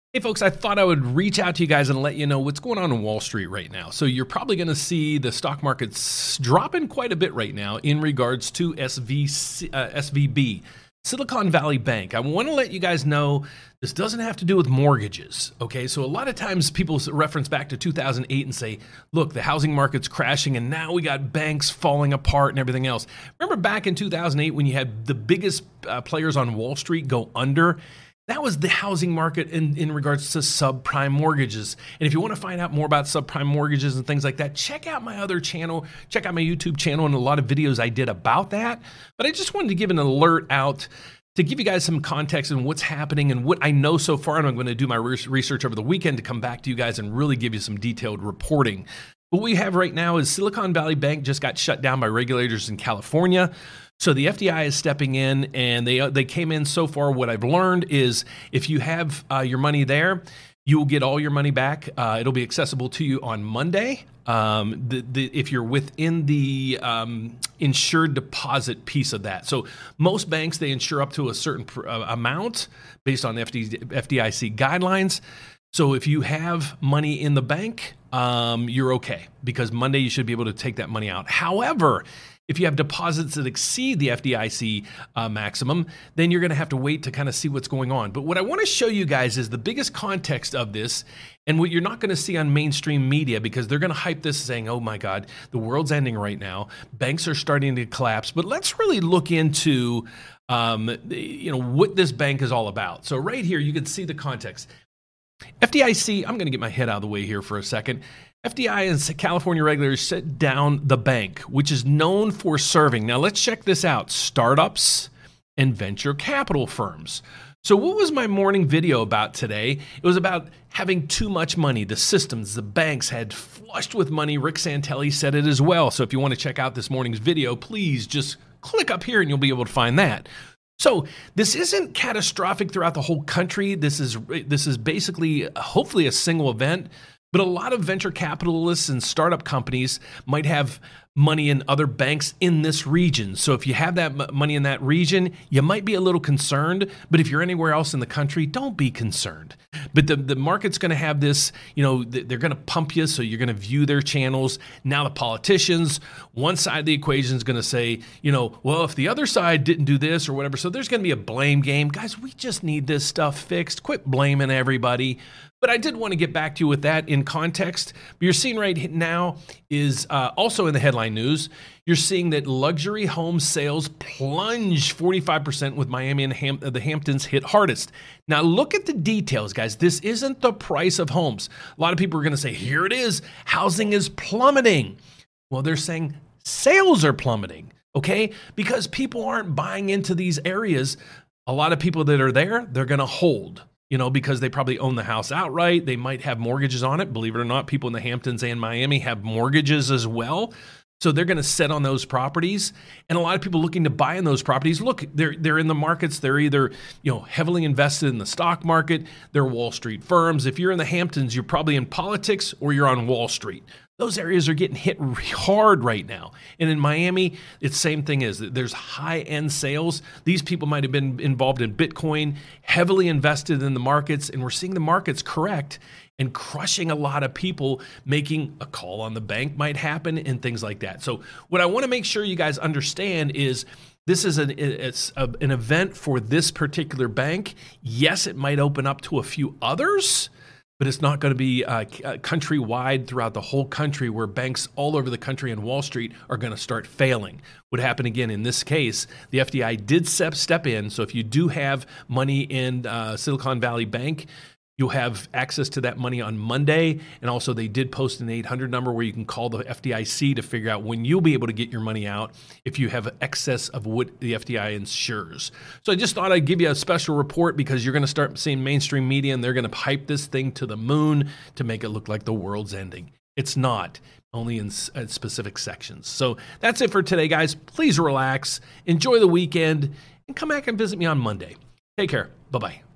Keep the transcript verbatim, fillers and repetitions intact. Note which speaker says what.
Speaker 1: Hey folks, I thought I would reach out to you guys and let you know what's going on in Wall Street right now. So you're probably going to see the stock market's dropping quite a bit right now in regards to S V C, uh, S V B, Silicon Valley Bank. I want to let you guys know this doesn't have to do with mortgages, okay? So a lot of times people reference back to two thousand eight and say, look, the housing market's crashing and now we got banks falling apart and everything else. Remember back in two thousand eight when you had the biggest uh, players on Wall Street go under? That was the housing market in, in regards to subprime mortgages. And if you want to find out more about subprime mortgages and things like that, check out my other channel, check out my YouTube channel and a lot of videos I did about that. But I just wanted to give an alert out to give you guys some context on what's happening and what I know so far. And I'm going to do my research over the weekend to come back to you guys and really give you some detailed reporting. What we have right now is Silicon Valley Bank just got shut down by regulators in California. So the F D I is stepping in, and they they came in so far. What I've learned is if you have uh, your money there, you will get all your money back. Uh, it'll be accessible to you on Monday. Um, the, the, if you're within the um, insured deposit piece of that. So most banks, they insure up to a certain pr- uh, amount based on F D, F D I C guidelines. So if you have money in the bank, um, you're okay because Monday you should be able to take that money out. However, if you have deposits that exceed the F D I C uh, maximum, then you're going to have to wait to kind of see what's going on. But what I want to show you guys is the biggest context of this and what you're not going to see on mainstream media because they're going to hype this saying, oh my God, the world's ending right now. Banks are starting to collapse. But let's really look into um, you know, what this bank is all about. So right here, you can see the context. F D I C, I'm going to get my head out of the way here for a second. F D I and California regulators shut down the bank, which is known for serving. Now let's check this out. Startups and venture capital firms. So what was my morning video about today? It was about having too much money. The systems, the banks had flushed with money. Rick Santelli said it as well. So if you want to check out this morning's video, please just click up here and you'll be able to find that. So this isn't catastrophic throughout the whole country. This is this is basically hopefully a single event. But a lot of venture capitalists and startup companies might have money in other banks in this region. So if you have that m- money in that region, you might be a little concerned. But if you're anywhere else in the country, don't be concerned. But the, the market's going to have this, you know, th- they're going to pump you. So you're going to view their channels. Now the politicians, one side of the equation is going to say, you know, well, if the other side didn't do this or whatever. So there's going to be a blame game. Guys, we just need this stuff fixed. Quit blaming everybody. But I did want to get back to you with that in context. But you're seeing right now is uh, also in the headline news, you're seeing that luxury home sales plunge forty-five percent with Miami and Ham- the Hamptons hit hardest. Now look at the details, guys. This isn't the price of homes. A lot of people are going to say, here it is. Housing is plummeting. Well, they're saying sales are plummeting, okay? Because people aren't buying into these areas. A lot of people that are there, they're going to hold. You know, because they probably own the house outright. They might have mortgages on it. Believe it or not, people in the Hamptons and Miami have mortgages as well. So they're going to sit on those properties. And a lot of people looking to buy in those properties, look, they're they're in the markets. They're either, you know, heavily invested in the stock market. They're Wall Street firms. If you're in the Hamptons, you're probably in politics or you're on Wall Street. Those areas are getting hit hard right now. And in Miami, it's the same thing is that there's high-end sales. These people might have been involved in Bitcoin, heavily invested in the markets, and we're seeing the markets correct and crushing a lot of people. Making a call on the bank might happen and things like that. So what I want to make sure you guys understand is this is an, it's a, an event for this particular bank. Yes, it might open up to a few others, but it's not going to be uh, countrywide throughout the whole country where banks all over the country and Wall Street are going to start failing. What happened again in this case, the F D I did step, step in. So if you do have money in uh, Silicon Valley Bank, you'll have access to that money on Monday. And also they did post an eight hundred number where you can call the F D I C to figure out when you'll be able to get your money out if you have excess of what the F D I insures. So I just thought I'd give you a special report because you're going to start seeing mainstream media and they're going to hype this thing to the moon to make it look like the world's ending. It's not, only in uh, specific sections. So that's it for today, guys. Please relax, enjoy the weekend, and come back and visit me on Monday. Take care. Bye-bye.